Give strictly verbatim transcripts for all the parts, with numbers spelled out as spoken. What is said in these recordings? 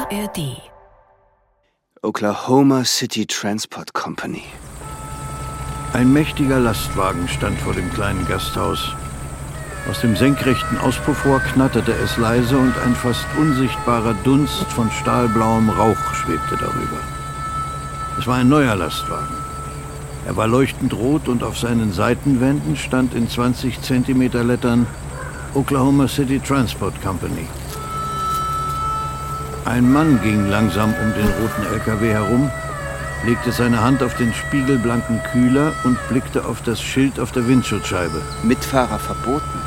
R D. Oklahoma City Transport Company. Ein mächtiger Lastwagen stand vor dem kleinen Gasthaus. Aus dem senkrechten Auspuffrohr knatterte es leise und ein fast unsichtbarer Dunst von stahlblauem Rauch schwebte darüber. Es war ein neuer Lastwagen. Er war leuchtend rot und auf seinen Seitenwänden stand in zwanzig Zentimeter Lettern Oklahoma City Transport Company. Ein Mann ging langsam um den roten L K W herum, legte seine Hand auf den spiegelblanken Kühler und blickte auf das Schild auf der Windschutzscheibe. Mitfahrer verboten.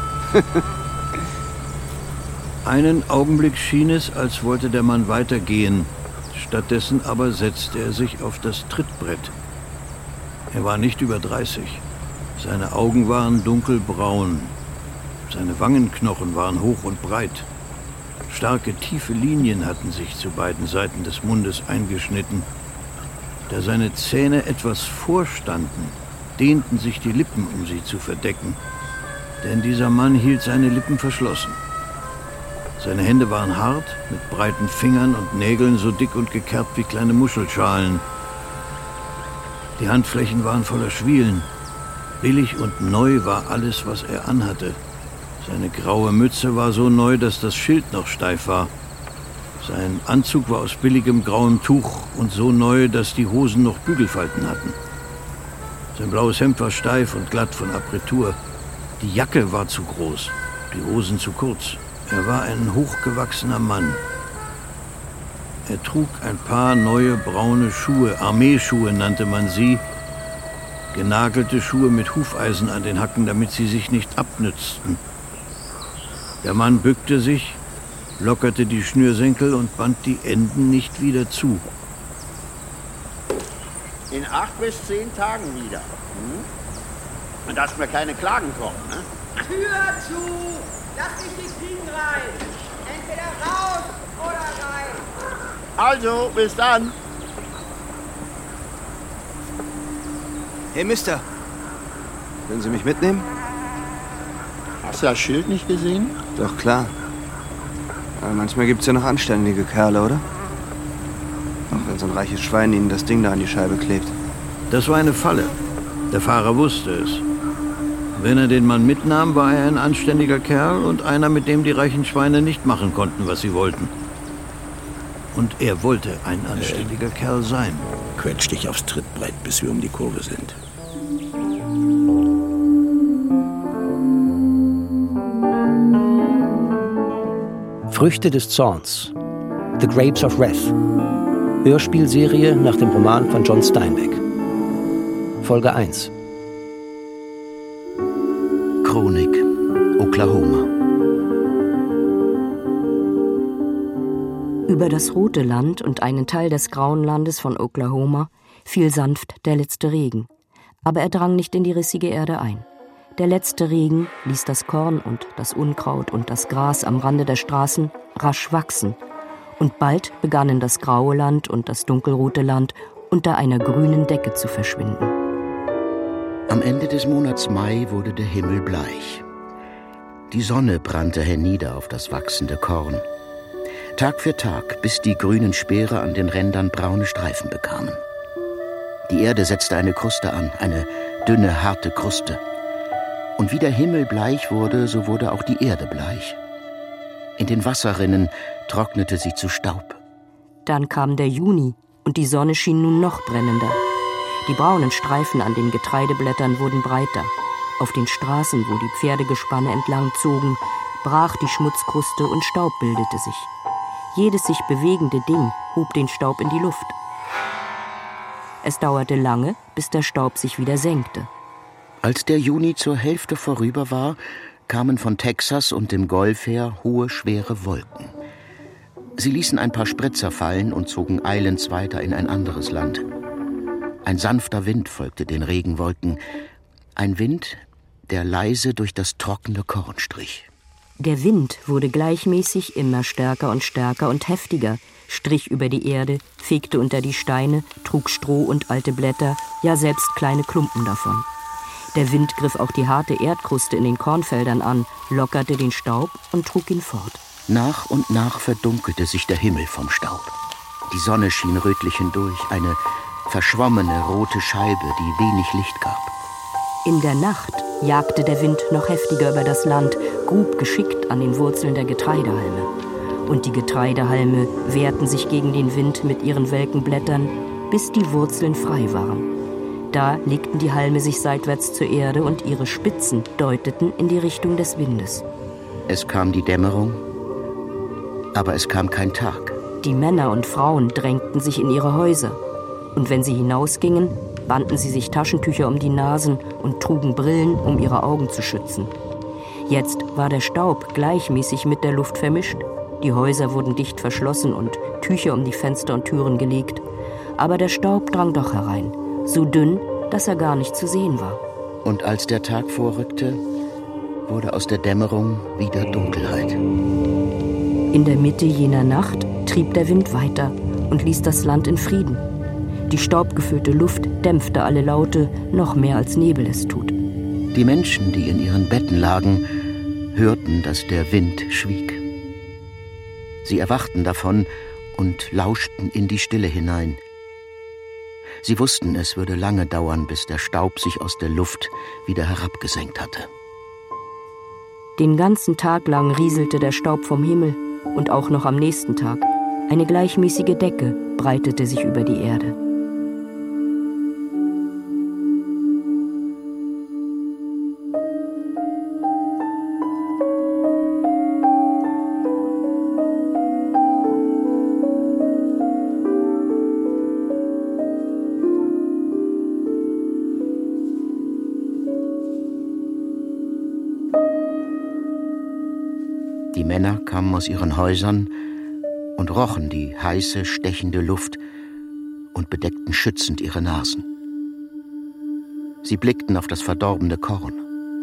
Einen Augenblick schien es, als wollte der Mann weitergehen. Stattdessen aber setzte er sich auf das Trittbrett. Er war nicht über dreißig. Seine Augen waren dunkelbraun. Seine Wangenknochen waren hoch und breit. Starke, tiefe Linien hatten sich zu beiden Seiten des Mundes eingeschnitten. Da seine Zähne etwas vorstanden, dehnten sich die Lippen, um sie zu verdecken. Denn dieser Mann hielt seine Lippen verschlossen. Seine Hände waren hart, mit breiten Fingern und Nägeln so dick und gekerbt wie kleine Muschelschalen. Die Handflächen waren voller Schwielen. Billig und neu war alles, was er anhatte. Seine graue Mütze war so neu, dass das Schild noch steif war. Sein Anzug war aus billigem grauem Tuch und so neu, dass die Hosen noch Bügelfalten hatten. Sein blaues Hemd war steif und glatt von Apretur. Die Jacke war zu groß, die Hosen zu kurz. Er war ein hochgewachsener Mann. Er trug ein paar neue braune Schuhe, Armeeschuhe nannte man sie, genagelte Schuhe mit Hufeisen an den Hacken, damit sie sich nicht abnützten. Der Mann bückte sich, lockerte die Schnürsenkel und band die Enden nicht wieder zu. In acht bis zehn Tagen wieder. Hm? Und dass mir keine Klagen kommen, ne? Tür zu! Lass nicht die Fliegen rein! Entweder raus oder rein! Also, bis dann! Hey, Mister. Können Sie mich mitnehmen? Hast du das Schild nicht gesehen? Doch, klar. Aber manchmal gibt's ja noch anständige Kerle, oder? Auch wenn so ein reiches Schwein Ihnen das Ding da an die Scheibe klebt. Das war eine Falle. Der Fahrer wusste es. Wenn er den Mann mitnahm, war er ein anständiger Kerl und einer, mit dem die reichen Schweine nicht machen konnten, was sie wollten. Und er wollte ein anständiger hey. Kerl sein. Quetsch dich aufs Trittbrett, bis wir um die Kurve sind. Früchte des Zorns. The Grapes of Wrath. Hörspielserie nach dem Roman von John Steinbeck. Folge eins. Chronik, Oklahoma. Über das rote Land und einen Teil des grauen Landes von Oklahoma fiel sanft der letzte Regen. Aber er drang nicht in die rissige Erde ein. Der letzte Regen ließ das Korn und das Unkraut und das Gras am Rande der Straßen rasch wachsen. Und bald begannen das graue Land und das dunkelrote Land unter einer grünen Decke zu verschwinden. Am Ende des Monats Mai wurde der Himmel bleich. Die Sonne brannte hernieder auf das wachsende Korn. Tag für Tag, bis die grünen Speere an den Rändern braune Streifen bekamen. Die Erde setzte eine Kruste an, eine dünne, harte Kruste. Und wie der Himmel bleich wurde, so wurde auch die Erde bleich. In den Wasserrinnen trocknete sie zu Staub. Dann kam der Juni und die Sonne schien nun noch brennender. Die braunen Streifen an den Getreideblättern wurden breiter. Auf den Straßen, wo die Pferdegespanne entlang zogen, brach die Schmutzkruste und Staub bildete sich. Jedes sich bewegende Ding hob den Staub in die Luft. Es dauerte lange, bis der Staub sich wieder senkte. Als der Juni zur Hälfte vorüber war, kamen von Texas und dem Golf her hohe, schwere Wolken. Sie ließen ein paar Spritzer fallen und zogen eilends weiter in ein anderes Land. Ein sanfter Wind folgte den Regenwolken. Ein Wind, der leise durch das trockene Korn strich. Der Wind wurde gleichmäßig immer stärker und stärker und heftiger, strich über die Erde, fegte unter die Steine, trug Stroh und alte Blätter, ja selbst kleine Klumpen davon. Der Wind griff auch die harte Erdkruste in den Kornfeldern an, lockerte den Staub und trug ihn fort. Nach und nach verdunkelte sich der Himmel vom Staub. Die Sonne schien rötlich hindurch, eine verschwommene rote Scheibe, die wenig Licht gab. In der Nacht jagte der Wind noch heftiger über das Land, grub geschickt an den Wurzeln der Getreidehalme. Und die Getreidehalme wehrten sich gegen den Wind mit ihren welken Blättern, bis die Wurzeln frei waren. Da legten die Halme sich seitwärts zur Erde und ihre Spitzen deuteten in die Richtung des Windes. Es kam die Dämmerung, aber es kam kein Tag. Die Männer und Frauen drängten sich in ihre Häuser. Und wenn sie hinausgingen, banden sie sich Taschentücher um die Nasen und trugen Brillen, um ihre Augen zu schützen. Jetzt war der Staub gleichmäßig mit der Luft vermischt. Die Häuser wurden dicht verschlossen und Tücher um die Fenster und Türen gelegt. Aber der Staub drang doch herein, so dünn, dass er gar nicht zu sehen war. Und als der Tag vorrückte, wurde aus der Dämmerung wieder Dunkelheit. In der Mitte jener Nacht trieb der Wind weiter und ließ das Land in Frieden. Die staubgefüllte Luft dämpfte alle Laute noch mehr als Nebel es tut. Die Menschen, die in ihren Betten lagen, hörten, dass der Wind schwieg. Sie erwachten davon und lauschten in die Stille hinein. Sie wussten, es würde lange dauern, bis der Staub sich aus der Luft wieder herabgesenkt hatte. Den ganzen Tag lang rieselte der Staub vom Himmel und auch noch am nächsten Tag. Eine gleichmäßige Decke breitete sich über die Erde. Die Männer kamen aus ihren Häusern und rochen die heiße, stechende Luft und bedeckten schützend ihre Nasen. Sie blickten auf das verdorbene Korn.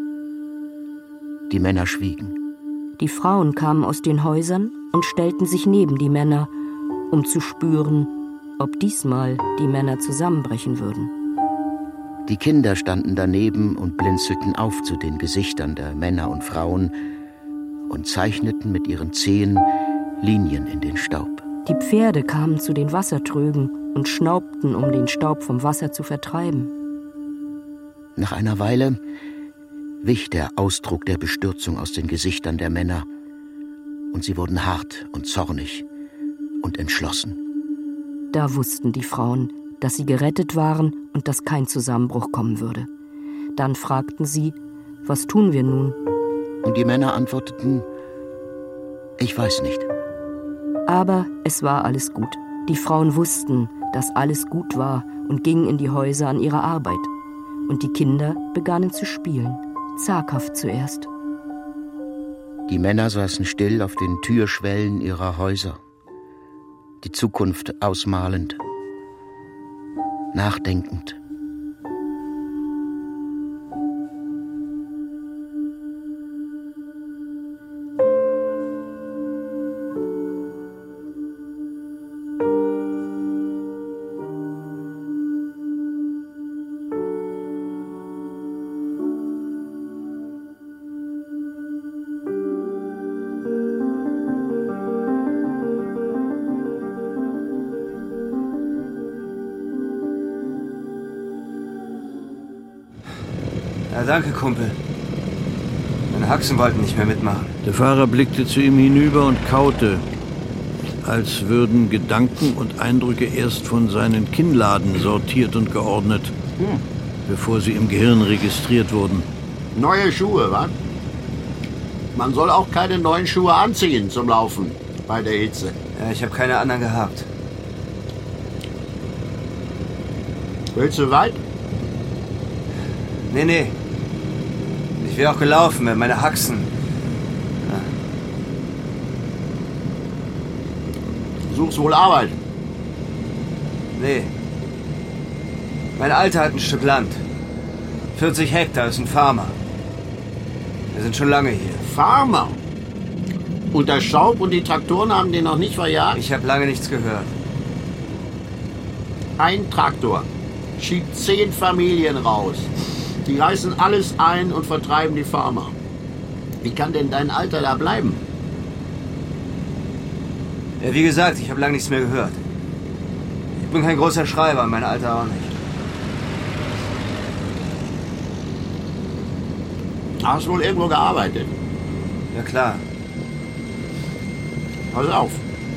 Die Männer schwiegen. Die Frauen kamen aus den Häusern und stellten sich neben die Männer, um zu spüren, ob diesmal die Männer zusammenbrechen würden. Die Kinder standen daneben und blinzelten auf zu den Gesichtern der Männer und Frauen und zeichneten mit ihren Zehen Linien in den Staub. Die Pferde kamen zu den Wassertrögen und schnaubten, um den Staub vom Wasser zu vertreiben. Nach einer Weile wich der Ausdruck der Bestürzung aus den Gesichtern der Männer, und sie wurden hart und zornig und entschlossen. Da wussten die Frauen, dass sie gerettet waren und dass kein Zusammenbruch kommen würde. Dann fragten sie, was tun wir nun? Und die Männer antworteten, ich weiß nicht. Aber es war alles gut. Die Frauen wussten, dass alles gut war und gingen in die Häuser an ihre Arbeit. Und die Kinder begannen zu spielen, zaghaft zuerst. Die Männer saßen still auf den Türschwellen ihrer Häuser, die Zukunft ausmalend, nachdenkend. Ja, danke, Kumpel. Meine Haxen wollten nicht mehr mitmachen. Der Fahrer blickte zu ihm hinüber und kaute, als würden Gedanken und Eindrücke erst von seinen Kinnladen sortiert und geordnet, hm. bevor sie im Gehirn registriert wurden. Neue Schuhe, was? Man soll auch keine neuen Schuhe anziehen zum Laufen bei der Hitze. Ja, ich habe keine anderen gehabt. Willst du weit? Nee, nee. Ich wäre auch gelaufen, wenn meine Haxen... Ja. Suchst wohl Arbeit? Nee. Mein Alter hat ein Stück Land. vierzig Hektar, ist ein Farmer. Wir sind schon lange hier. Farmer? Und der Staub und die Traktoren haben den noch nicht verjagt? Ich habe lange nichts gehört. Ein Traktor schiebt zehn Familien raus. Die reißen alles ein und vertreiben die Farmer. Wie kann denn dein Alter da bleiben? Ja, wie gesagt, ich habe lange nichts mehr gehört. Ich bin kein großer Schreiber, mein Alter auch nicht. Hast wohl irgendwo gearbeitet? Ja, klar. Pass auf.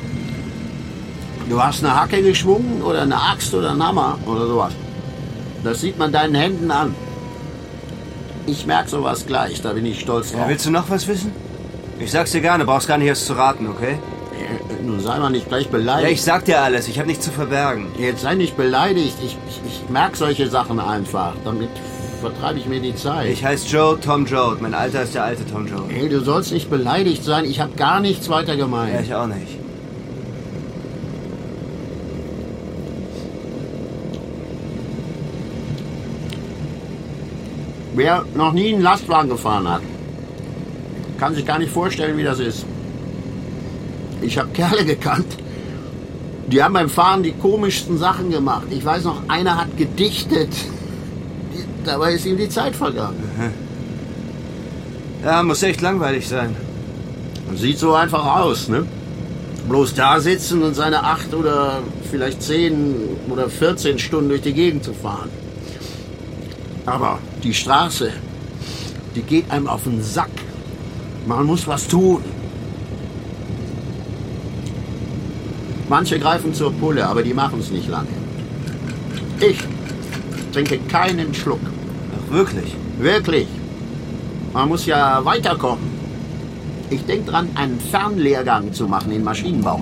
Du hast eine Hacke geschwungen oder eine Axt oder einen Hammer oder sowas. Das sieht man deinen Händen an. Ich merke sowas gleich, da bin ich stolz drauf. Ja, willst du noch was wissen? Ich sag's dir gerne, brauchst gar nicht erst zu raten, okay? Ja, nun sei mal nicht gleich beleidigt. Ja, ich sag dir alles, ich habe nichts zu verbergen. Jetzt sei nicht beleidigt, ich, ich, ich merke solche Sachen einfach. Damit vertreibe ich mir die Zeit. Ich heiße Joe, Tom Joad. Mein Alter ist der alte Tom Joad. Hey, du sollst nicht beleidigt sein, ich habe gar nichts weiter gemeint. Ja, ich auch nicht. Wer noch nie einen Lastwagen gefahren hat, kann sich gar nicht vorstellen, wie das ist. Ich habe Kerle gekannt, die haben beim Fahren die komischsten Sachen gemacht. Ich weiß noch, einer hat gedichtet. Dabei ist ihm die Zeit vergangen. Ja, muss echt langweilig sein. Sieht so einfach aus, ne? Bloß da sitzen und seine acht oder vielleicht zehn oder vierzehn Stunden durch die Gegend zu fahren. Aber die Straße, die geht einem auf den Sack. Man muss was tun. Manche greifen zur Pulle, aber die machen es nicht lange. Ich trinke keinen Schluck. Ach, wirklich? Wirklich. Man muss ja weiterkommen. Ich denke dran, einen Fernlehrgang zu machen in Maschinenbau.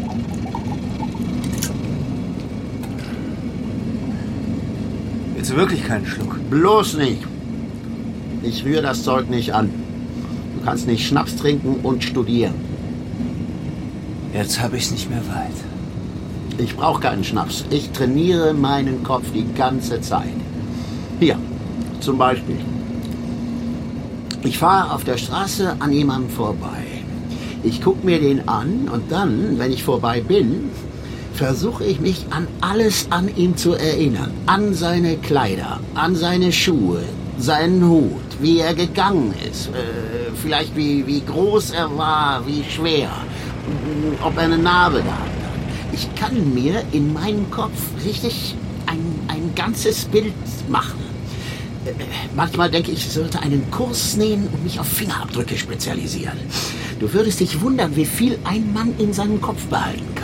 Willst du wirklich keinen Schluck? Bloß nicht. Ich rühre das Zeug nicht an. Du kannst nicht Schnaps trinken und studieren. Jetzt habe ich's nicht mehr weit. Ich brauche keinen Schnaps. Ich trainiere meinen Kopf die ganze Zeit. Hier, zum Beispiel. Ich fahre auf der Straße an jemandem vorbei. Ich gucke mir den an und dann, wenn ich vorbei bin, versuche ich mich an alles an ihm zu erinnern. An seine Kleider, an seine Schuhe, seinen Hut, wie er gegangen ist, äh, vielleicht wie, wie groß er war, wie schwer, ob er eine Narbe gehabt hat. Ich kann mir in meinem Kopf richtig ein, ein ganzes Bild machen. Äh, manchmal denke ich, ich sollte einen Kurs nehmen und mich auf Fingerabdrücke spezialisieren. Du würdest dich wundern, wie viel ein Mann in seinem Kopf behalten kann.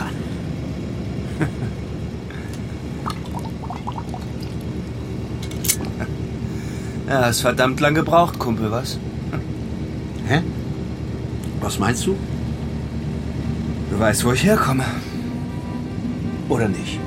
Ja, hast verdammt lang gebraucht, Kumpel, was? Hä? Was meinst du? Du weißt, wo ich herkomme. Oder nicht?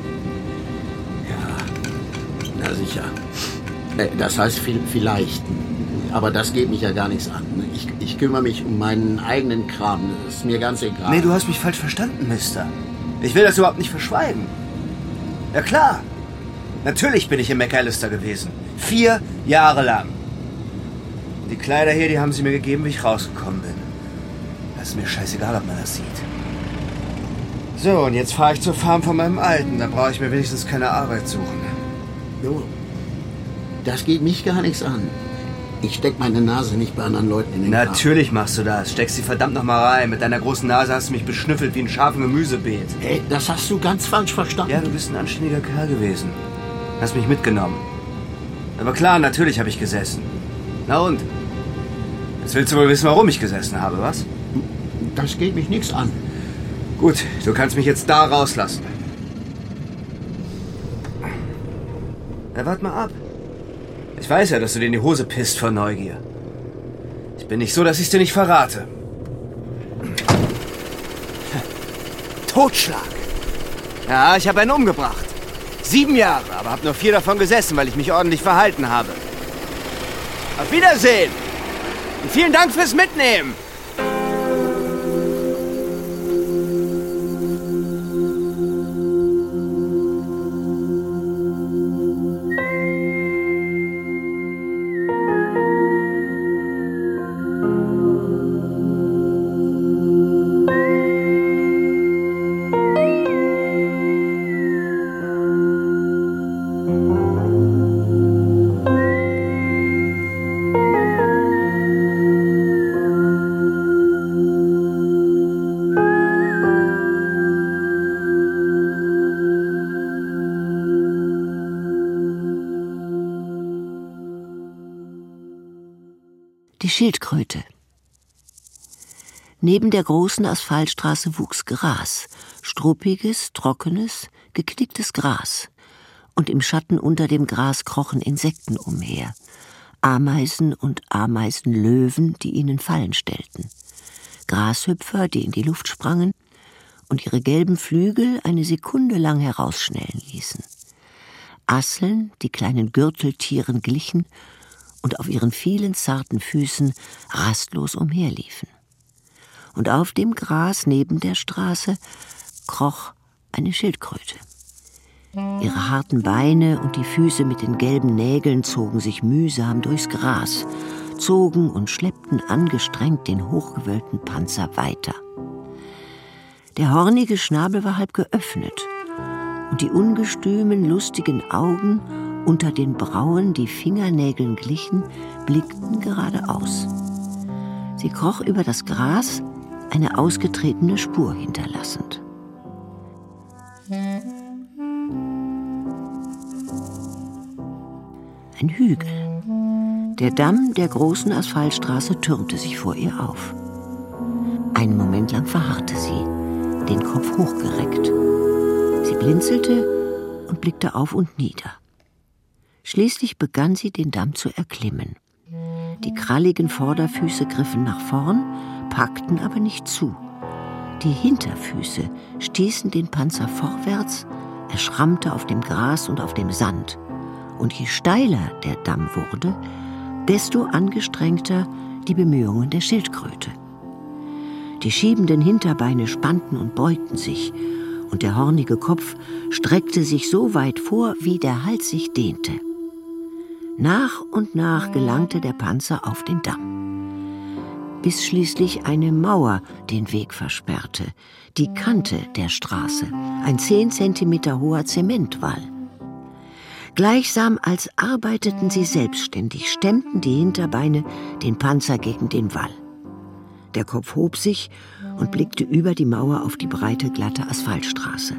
Ja, na sicher. Das heißt vielleicht. Aber das geht mich ja gar nichts an. Ich, ich kümmere mich um meinen eigenen Kram. Das ist mir ganz egal. Nee, du hast mich falsch verstanden, Mister. Ich will das überhaupt nicht verschweigen. Ja klar. Natürlich bin ich im McAllister gewesen. Vier Jahre lang. Die Kleider hier, die haben sie mir gegeben, wie ich rausgekommen bin. Das ist mir scheißegal, ob man das sieht. So, und jetzt fahre ich zur Farm von meinem Alten. Da brauche ich mir wenigstens keine Arbeit suchen. Jo, das geht mich gar nichts an. Ich steck meine Nase nicht bei anderen Leuten in den Kram. Natürlich machst du das. Steckst sie verdammt noch mal rein. Mit deiner großen Nase hast du mich beschnüffelt wie ein scharfen Gemüsebeet. Hey, das hast du ganz falsch verstanden. Ja, du bist ein anständiger Kerl gewesen. Hast mich mitgenommen. Aber klar, natürlich habe ich gesessen. Na und? Jetzt willst du wohl wissen, warum ich gesessen habe, was? Das geht mich nichts an. Gut, du kannst mich jetzt da rauslassen. Ja, wart mal ab. Ich weiß ja, dass du dir in die Hose pisst vor Neugier. Ich bin nicht so, dass ich's dir nicht verrate. Totschlag. Ja, ich habe einen umgebracht. Sieben Jahre, aber habe nur vier davon gesessen, weil ich mich ordentlich verhalten habe. Auf Wiedersehen. Und vielen Dank fürs Mitnehmen. Die Schildkröte. Neben der großen Asphaltstraße wuchs Gras, struppiges, trockenes, geknicktes Gras. Und im Schatten unter dem Gras krochen Insekten umher. Ameisen und Ameisenlöwen, die ihnen Fallen stellten. Grashüpfer, die in die Luft sprangen und ihre gelben Flügel eine Sekunde lang herausschnellen ließen. Asseln, die kleinen Gürteltieren glichen und auf ihren vielen zarten Füßen rastlos umherliefen. Und auf dem Gras neben der Straße kroch eine Schildkröte. Ihre harten Beine und die Füße mit den gelben Nägeln zogen sich mühsam durchs Gras, zogen und schleppten angestrengt den hochgewölbten Panzer weiter. Der hornige Schnabel war halb geöffnet und die ungestümen, lustigen Augen unter den Brauen, die Fingernägeln glichen, blickten geradeaus. Sie kroch über das Gras, eine ausgetretene Spur hinterlassend. Ein Hügel. Der Damm der großen Asphaltstraße türmte sich vor ihr auf. Einen Moment lang verharrte sie, den Kopf hochgereckt. Sie blinzelte und blickte auf und nieder. Schließlich begann sie, den Damm zu erklimmen. Die kralligen Vorderfüße griffen nach vorn, packten aber nicht zu. Die Hinterfüße stießen den Panzer vorwärts, er schrammte auf dem Gras und auf dem Sand. Und je steiler der Damm wurde, desto angestrengter die Bemühungen der Schildkröte. Die schiebenden Hinterbeine spannten und beugten sich, und der hornige Kopf streckte sich so weit vor, wie der Hals sich dehnte. Nach und nach gelangte der Panzer auf den Damm, bis schließlich eine Mauer den Weg versperrte, die Kante der Straße, ein zehn Zentimeter hoher Zementwall. Gleichsam als arbeiteten sie selbstständig, stemmten die Hinterbeine den Panzer gegen den Wall. Der Kopf hob sich und blickte über die Mauer auf die breite, glatte Asphaltstraße.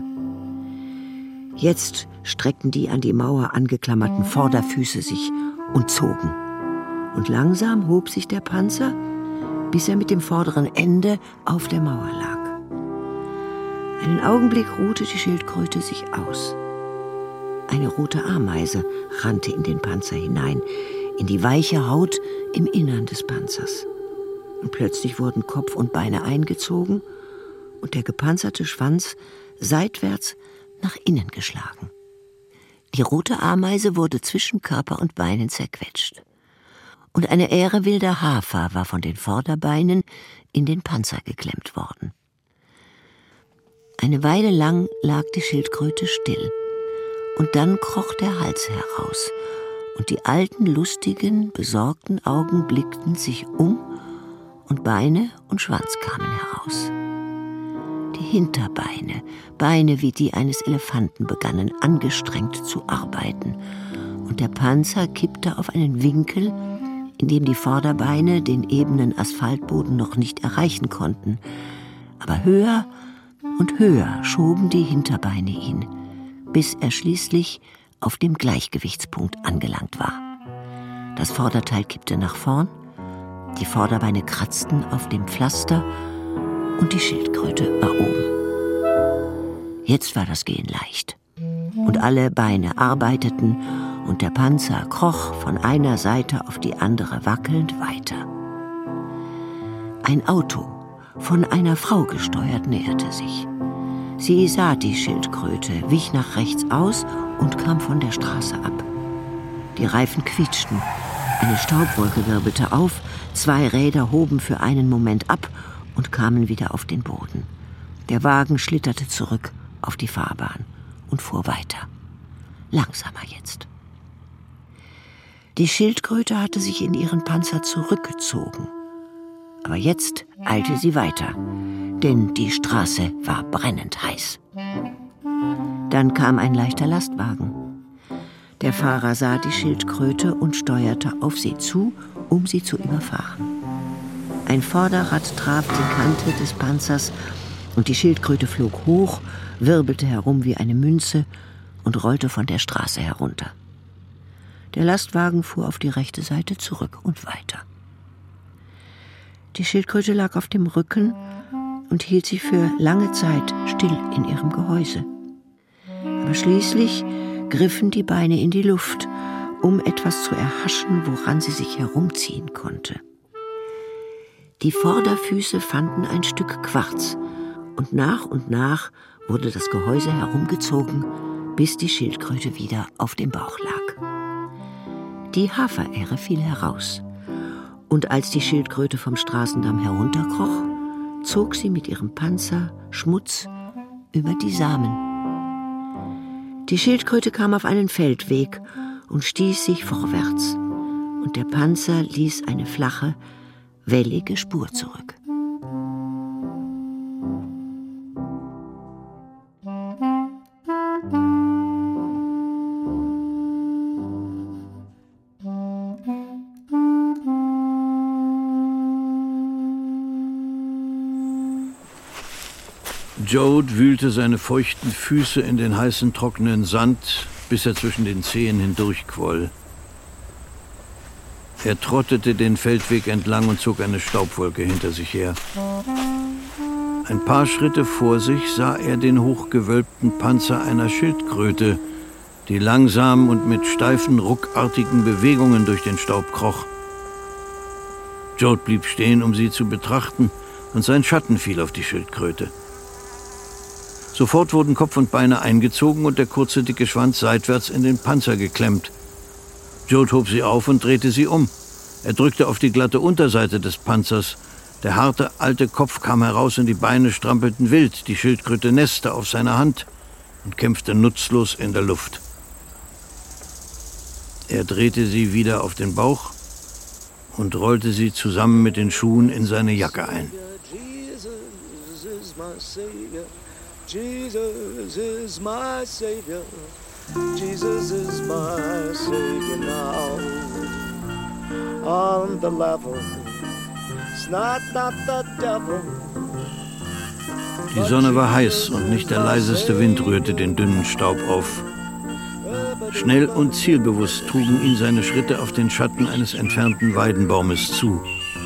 Jetzt streckten die an die Mauer angeklammerten Vorderfüße sich und zogen. Und langsam hob sich der Panzer, bis er mit dem vorderen Ende auf der Mauer lag. Einen Augenblick ruhte die Schildkröte sich aus. Eine rote Ameise rannte in den Panzer hinein, in die weiche Haut im Innern des Panzers. Und plötzlich wurden Kopf und Beine eingezogen und der gepanzerte Schwanz seitwärts nach innen geschlagen. Die rote Ameise wurde zwischen Körper und Beinen zerquetscht. Und eine Ähre wilder Hafer war von den Vorderbeinen in den Panzer geklemmt worden. Eine Weile lang lag die Schildkröte still. Und dann kroch der Hals heraus, und die alten, lustigen, besorgten Augen blickten sich um, und Beine und Schwanz kamen heraus. Die Hinterbeine, Beine wie die eines Elefanten, begannen angestrengt zu arbeiten, und der Panzer kippte auf einen Winkel, in dem die Vorderbeine den ebenen Asphaltboden noch nicht erreichen konnten, aber höher und höher schoben die Hinterbeine ihn, bis er schließlich auf dem Gleichgewichtspunkt angelangt war. Das Vorderteil kippte nach vorn, die Vorderbeine kratzten auf dem Pflaster und die Schildkröte war oben. Jetzt war das Gehen leicht. Und alle Beine arbeiteten und der Panzer kroch von einer Seite auf die andere wackelnd weiter. Ein Auto, von einer Frau gesteuert, näherte sich. Sie sah die Schildkröte, wich nach rechts aus und kam von der Straße ab. Die Reifen quietschten, eine Staubwolke wirbelte auf, zwei Räder hoben für einen Moment ab und kamen wieder auf den Boden. Der Wagen schlitterte zurück auf die Fahrbahn und fuhr weiter. Langsamer jetzt. Die Schildkröte hatte sich in ihren Panzer zurückgezogen. Aber jetzt eilte sie weiter, denn die Straße war brennend heiß. Dann kam ein leichter Lastwagen. Der Fahrer sah die Schildkröte und steuerte auf sie zu, um sie zu überfahren. Ein Vorderrad traf die Kante des Panzers und die Schildkröte flog hoch, wirbelte herum wie eine Münze und rollte von der Straße herunter. Der Lastwagen fuhr auf die rechte Seite zurück und weiter. Die Schildkröte lag auf dem Rücken und hielt sich für lange Zeit still in ihrem Gehäuse. Aber schließlich griffen die Beine in die Luft, um etwas zu erhaschen, woran sie sich herumziehen konnte. Die Vorderfüße fanden ein Stück Quarz und nach und nach wurde das Gehäuse herumgezogen, bis die Schildkröte wieder auf dem Bauch lag. Die Haferähre fiel heraus und als die Schildkröte vom Straßendamm herunterkroch, zog sie mit ihrem Panzer Schmutz über die Samen. Die Schildkröte kam auf einen Feldweg und stieß sich vorwärts, und der Panzer ließ eine flache, wellige Spur zurück. Joad wühlte seine feuchten Füße in den heißen, trockenen Sand, bis er zwischen den Zehen hindurchquoll. Er trottete den Feldweg entlang und zog eine Staubwolke hinter sich her. Ein paar Schritte vor sich sah er den hochgewölbten Panzer einer Schildkröte, die langsam und mit steifen, ruckartigen Bewegungen durch den Staub kroch. Joad blieb stehen, um sie zu betrachten, und sein Schatten fiel auf die Schildkröte. Sofort wurden Kopf und Beine eingezogen und der kurze, dicke Schwanz seitwärts in den Panzer geklemmt. Joad hob sie auf und drehte sie um. Er drückte auf die glatte Unterseite des Panzers. Der harte, alte Kopf kam heraus und die Beine strampelten wild. Die Schildkröte nässte auf seiner Hand und kämpfte nutzlos in der Luft. Er drehte sie wieder auf den Bauch und rollte sie zusammen mit den Schuhen in seine Jacke ein. Jesus is my Savior. Jesus is my Savior now. On the level, it's not, not the devil. Die Sonne war heiß und nicht der leiseste Wind rührte den dünnen Staub auf. Schnell und zielbewusst trugen ihn seine Schritte auf den Schatten eines entfernten Weidenbaumes zu.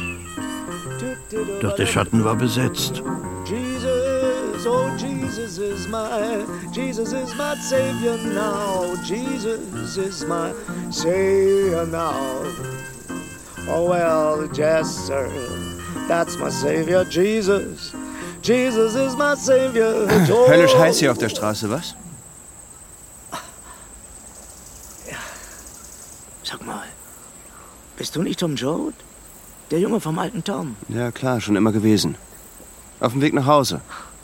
Doch der Schatten war besetzt. Oh, Jesus is my, Jesus is my Savior now. Jesus is my Savior now. Oh well, yes sir, that's my Savior, Jesus. Jesus is my Savior. Oh. Höllisch heiß hier auf der Straße, was? Ja. Sag mal, bist du nicht Tom Joad? Der Junge vom alten Tom? Ja klar, schon immer gewesen. Auf dem Weg nach Hause.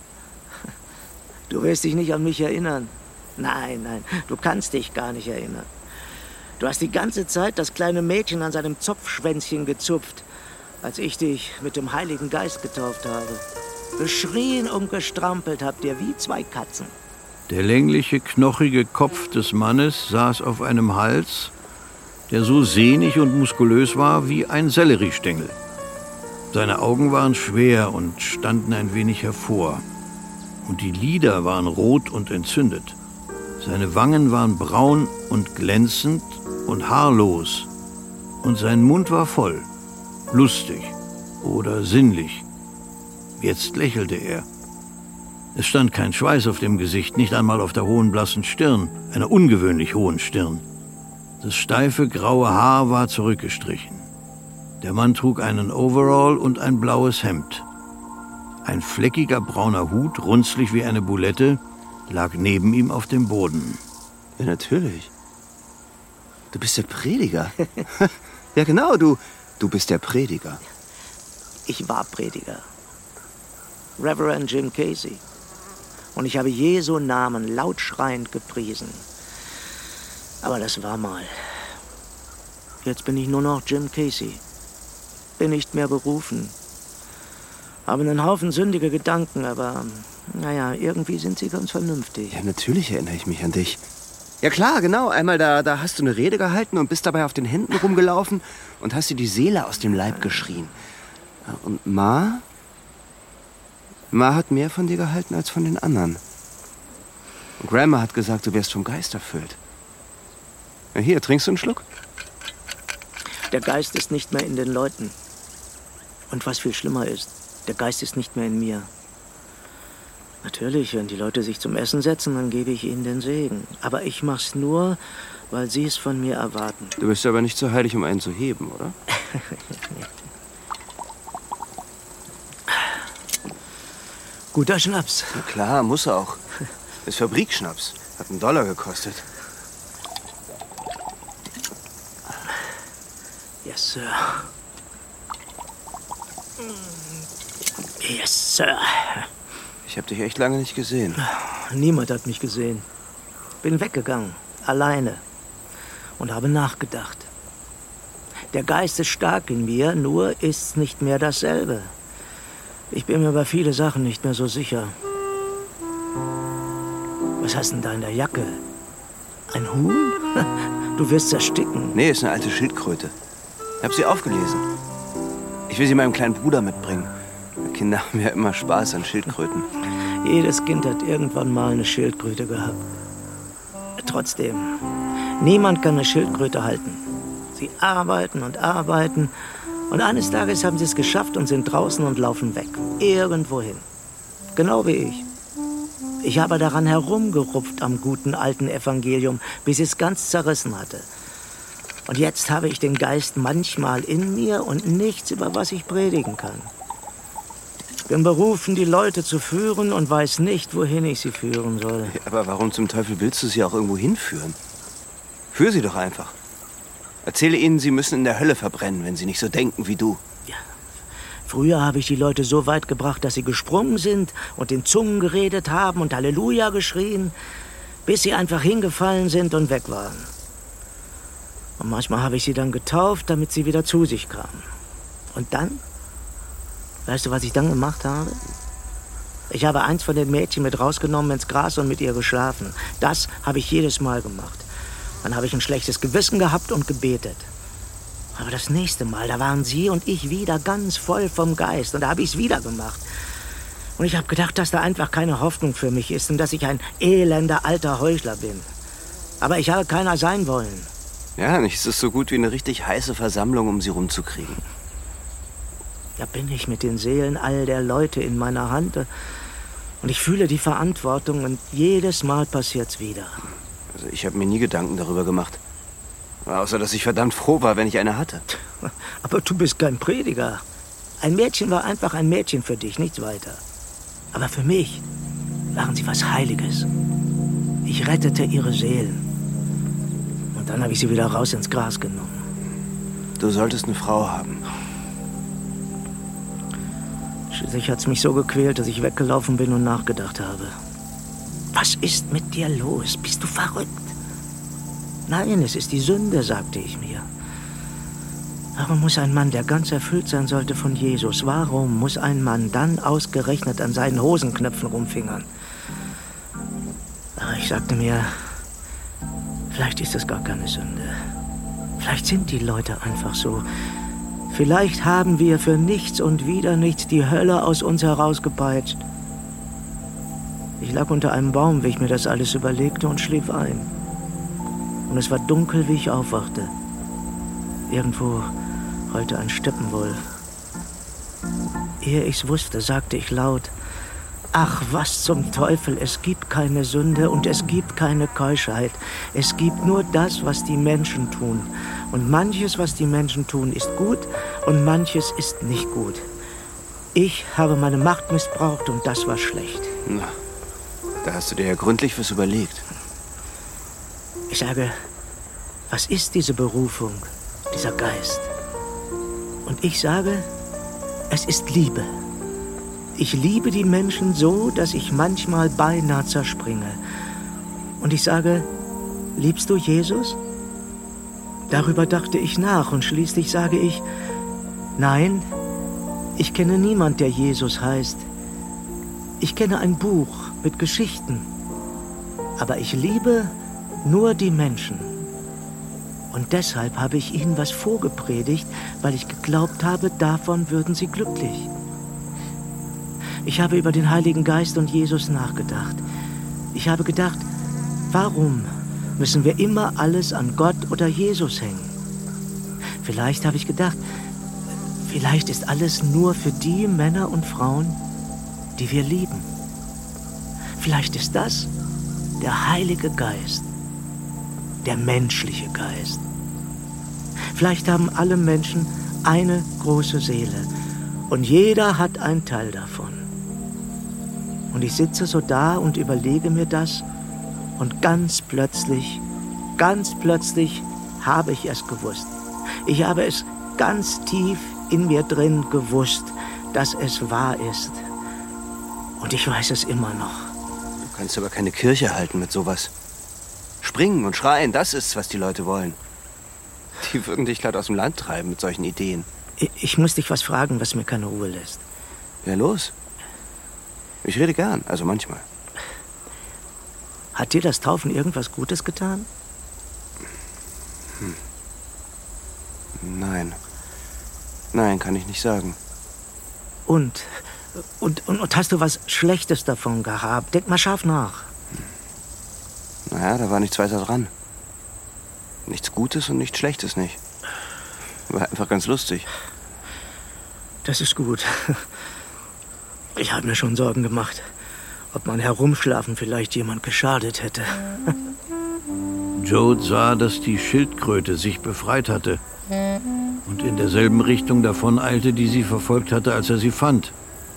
Du wirst dich nicht an mich erinnern. Nein, nein, du kannst dich gar nicht erinnern. Du hast die ganze Zeit das kleine Mädchen an seinem Zopfschwänzchen gezupft, als ich dich mit dem Heiligen Geist getauft habe. Geschrien und gestrampelt habt ihr wie zwei Katzen. Der längliche, knochige Kopf des Mannes saß auf einem Hals, der so sehnig und muskulös war wie ein Selleriestängel. Seine Augen waren schwer und standen ein wenig hervor. Und die Lider waren rot und entzündet. Seine Wangen waren braun und glänzend und haarlos. Und sein Mund war voll, lustig oder sinnlich. Jetzt lächelte er. Es stand kein Schweiß auf dem Gesicht, nicht einmal auf der hohen, blassen Stirn, einer ungewöhnlich hohen Stirn. Das steife, graue Haar war zurückgestrichen. Der Mann trug einen Overall und ein blaues Hemd. Ein fleckiger brauner Hut, runzlig wie eine Bulette, lag neben ihm auf dem Boden. Ja, natürlich. Du bist der Prediger. Ja, genau, du, du bist der Prediger. Ich war Prediger. Reverend Jim Casey. Und ich habe Jesu Namen laut schreiend gepriesen. Aber das war mal. Jetzt bin ich nur noch Jim Casey. Bin nicht mehr berufen. Habe einen Haufen sündige Gedanken, aber naja, irgendwie sind sie ganz vernünftig. Ja, natürlich erinnere ich mich an dich. Ja klar, genau. Einmal da, da hast du eine Rede gehalten und bist dabei auf den Händen rumgelaufen und hast dir die Seele aus dem Leib geschrien. Und Ma? Ma hat mehr von dir gehalten als von den anderen. Und Grandma hat gesagt, du wärst vom Geist erfüllt. Ja, hier, trinkst du einen Schluck? Der Geist ist nicht mehr in den Leuten. Und was viel schlimmer ist, der Geist ist nicht mehr in mir. Natürlich, wenn die Leute sich zum Essen setzen, dann gebe ich ihnen den Segen. Aber ich mach's nur, weil sie es von mir erwarten. Du bist aber nicht so heilig, um einen zu heben, oder? Guter Schnaps. Na klar, muss auch. Ist Fabrikschnaps. Hat einen Dollar gekostet. Yes, Sir. Yes, Sir. Ich habe dich echt lange nicht gesehen. Niemand hat mich gesehen. Bin weggegangen, alleine. Und habe nachgedacht. Der Geist ist stark in mir, nur ist's nicht mehr dasselbe. Ich bin mir über viele Sachen nicht mehr so sicher. Was hast denn da in der Jacke? Ein Huhn? Du wirst ersticken. Nee, ist eine alte Schildkröte. Ich hab sie aufgelesen. Ich will sie meinem kleinen Bruder mitbringen. Kinder haben ja immer Spaß an Schildkröten. Jedes Kind hat irgendwann mal eine Schildkröte gehabt. Trotzdem, niemand kann eine Schildkröte halten. Sie arbeiten und arbeiten. Und eines Tages haben sie es geschafft und sind draußen und laufen weg. Irgendwohin. Genau wie ich. Ich habe daran herumgerupft am guten alten Evangelium, bis es ganz zerrissen hatte. Und jetzt habe ich den Geist manchmal in mir und nichts, über was ich predigen kann. Ich bin berufen, die Leute zu führen und weiß nicht, wohin ich sie führen soll. Ja, aber warum zum Teufel willst du sie auch irgendwo hinführen? Führ sie doch einfach. Erzähle ihnen, sie müssen in der Hölle verbrennen, wenn sie nicht so denken wie du. Ja. Früher habe ich die Leute so weit gebracht, dass sie gesprungen sind und in Zungen geredet haben und Halleluja geschrien, bis sie einfach hingefallen sind und weg waren. Und manchmal habe ich sie dann getauft, damit sie wieder zu sich kamen. Und dann? Weißt du, was ich dann gemacht habe? Ich habe eins von den Mädchen mit rausgenommen ins Gras und mit ihr geschlafen. Das habe ich jedes Mal gemacht. Dann habe ich ein schlechtes Gewissen gehabt und gebetet. Aber das nächste Mal, da waren sie und ich wieder ganz voll vom Geist. Und da habe ich es wieder gemacht. Und ich habe gedacht, dass da einfach keine Hoffnung für mich ist und dass ich ein elender alter Heuchler bin. Aber ich habe keiner sein wollen. Ja, nichts ist so gut wie eine richtig heiße Versammlung, um sie rumzukriegen. Da bin ich mit den Seelen all der Leute in meiner Hand. Und ich fühle die Verantwortung und jedes Mal passiert's wieder. Also ich habe mir nie Gedanken darüber gemacht. Außer, dass ich verdammt froh war, wenn ich eine hatte. Aber du bist kein Prediger. Ein Mädchen war einfach ein Mädchen für dich, nichts weiter. Aber für mich waren sie was Heiliges. Ich rettete ihre Seelen. Und dann habe ich sie wieder raus ins Gras genommen. Du solltest eine Frau haben. Schließlich hat's mich so gequält, dass ich weggelaufen bin und nachgedacht habe. Was ist mit dir los? Bist du verrückt? Nein, es ist die Sünde, sagte ich mir. Warum muss ein Mann, der ganz erfüllt sein sollte von Jesus, warum muss ein Mann dann ausgerechnet an seinen Hosenknöpfen rumfingern? Aber ich sagte mir, vielleicht ist es gar keine Sünde. Vielleicht sind die Leute einfach so. Vielleicht haben wir für nichts und wieder nichts die Hölle aus uns herausgepeitscht. Ich lag unter einem Baum, wie ich mir das alles überlegte, und schlief ein. Und es war dunkel, wie ich aufwachte. Irgendwo heulte ein Steppenwolf. Ehe ich's wusste, sagte ich laut, ach, was zum Teufel, es gibt keine Sünde und es gibt keine Keuschheit. Es gibt nur das, was die Menschen tun. Und manches, was die Menschen tun, ist gut und manches ist nicht gut. Ich habe meine Macht missbraucht und das war schlecht. Na, da hast du dir ja gründlich was überlegt. Ich sage, was ist diese Berufung, dieser Geist? Und ich sage, es ist Liebe. Ich liebe die Menschen so, dass ich manchmal beinahe zerspringe. Und ich sage, liebst du Jesus? Darüber dachte ich nach und schließlich sage ich, nein, ich kenne niemand, der Jesus heißt. Ich kenne ein Buch mit Geschichten. Aber ich liebe nur die Menschen. Und deshalb habe ich ihnen was vorgepredigt, weil ich geglaubt habe, davon würden sie glücklich. Ich habe über den Heiligen Geist und Jesus nachgedacht. Ich habe gedacht, warum müssen wir immer alles an Gott oder Jesus hängen? Vielleicht habe ich gedacht, Vielleicht ist alles nur für die Männer und Frauen, die wir lieben. Vielleicht ist das der Heilige Geist, der menschliche Geist. Vielleicht haben alle Menschen eine große Seele und jeder hat einen Teil davon. Und ich sitze so da und überlege mir das und ganz plötzlich, ganz plötzlich habe ich es gewusst. Ich habe es ganz tief in mir drin gewusst, dass es wahr ist. Und ich weiß es immer noch. Du kannst aber keine Kirche halten mit sowas. Springen und schreien, das ist's, was die Leute wollen. Die würden dich glatt aus dem Land treiben mit solchen Ideen. Ich, ich muss dich was fragen, was mir keine Ruhe lässt. Ja, los. Ich rede gern, also manchmal. Hat dir das Taufen irgendwas Gutes getan? Hm. Nein. Nein, kann ich nicht sagen. Und, und, und, und hast du was Schlechtes davon gehabt? Denk mal scharf nach. Naja, da war nichts weiter dran. Nichts Gutes und nichts Schlechtes nicht. War einfach ganz lustig. Das ist gut. Ich habe mir schon Sorgen gemacht, ob mein Herumschlafen vielleicht jemand geschadet hätte. Joad sah, dass die Schildkröte sich befreit hatte und in derselben Richtung davon eilte, die sie verfolgt hatte, als er sie fand.